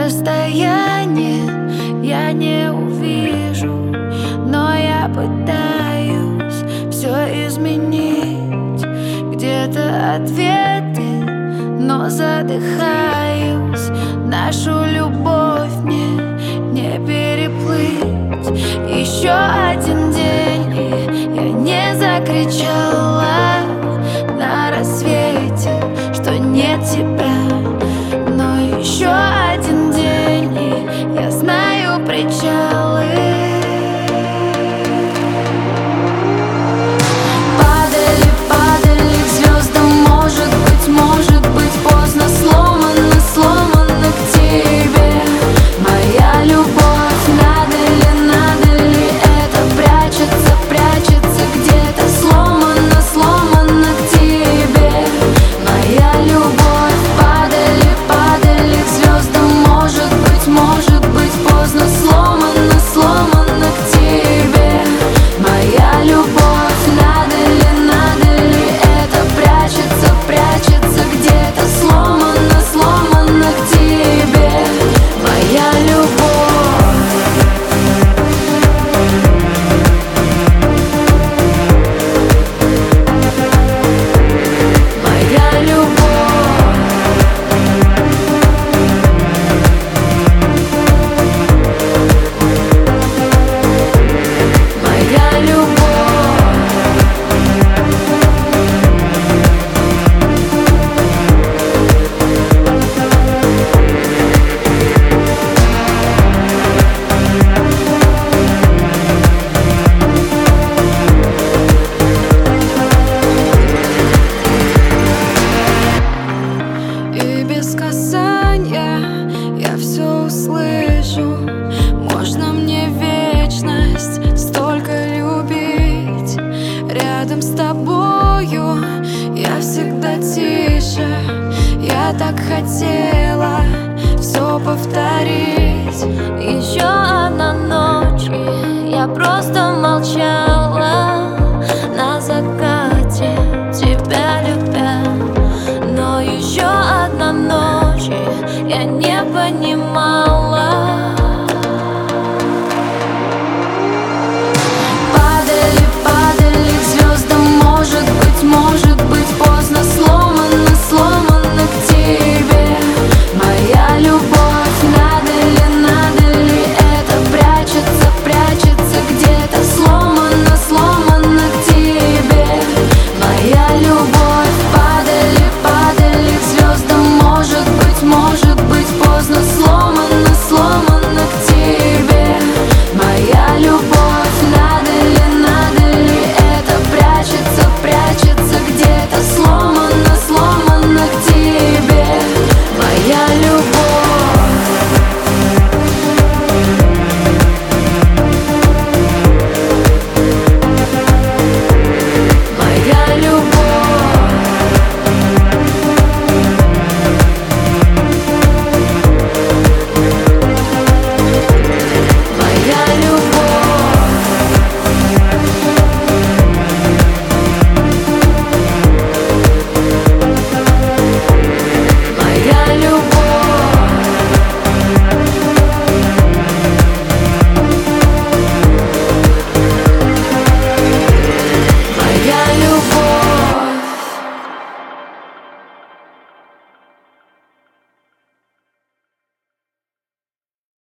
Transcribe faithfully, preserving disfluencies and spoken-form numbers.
расстоянии я не увижу, но я пытаюсь все изменить. Где-то ответы, но задыхаюсь. Нашу любовь мне не переплыть. Еще один день, и я не закричала на рассвете, что нет тебя. Но еще один день, и я знаю причалы. Падали, падали к звездам, может быть, может быть поздно. Сломано, сломано к тебе моя любовь. Надо ли, надо ли это прячется, прячется где-то. Сломано, сломано к тебе моя любовь. Падали, падали к звездам, может быть, может быть поздно. Сломано, сломано к тебе моя любовь. Надо ли, надо ли это прячется, прячется где-то. Сломано, сломано к тебе моя любовь. Моя любовь. Моя любовь. И без касания я все услышу. Можно мне вечность столько любить. Рядом с тобою я всегда тише. Я так хотела все повторить. Еще одна ночь, и я просто молчала на закате, тебя любя. Но еще одна ночь, и я не понимала,